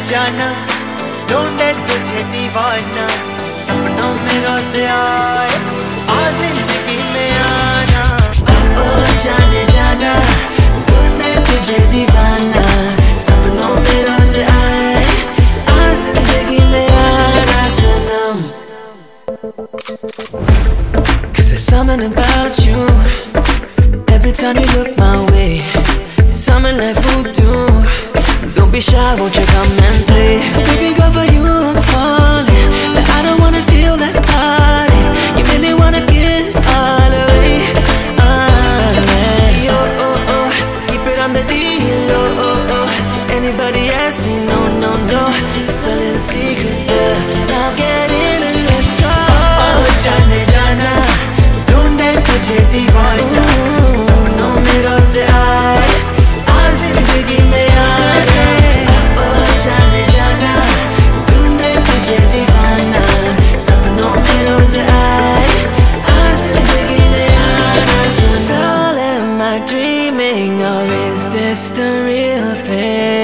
जाना, ढूंढे तुझे दीवाना, सपनों में रोज आए, आ जिंदगी में आना। ओ जाने जाना, ढूंढे तुझे दीवाना, सपनों में रोज आए, आ जिंदगी में आना सनम। 'Cause there's something about you, every time you look my way, something like voodoo. Don't be shy, won't you come and play? Baby girl, for you I'm falling, but I don't wanna feel that body. You make me wanna get all away. Yeah. Oh, oh, oh, keep it on the DL. Oh, oh, oh, anybody else say no, no, no. It's a little secret, yeah. Now get in and let's go. Oh, जाने जाना, ढूंढे तुझे दीवाना, सपनों में रोज आए, आ जिंदगी में आना। ओ जाने जाना, ढूंढे तुझे दीवाना, सपनों में रोज आए, आ जिंदगी में आना। So girl, am I dreaming or is this the real thing?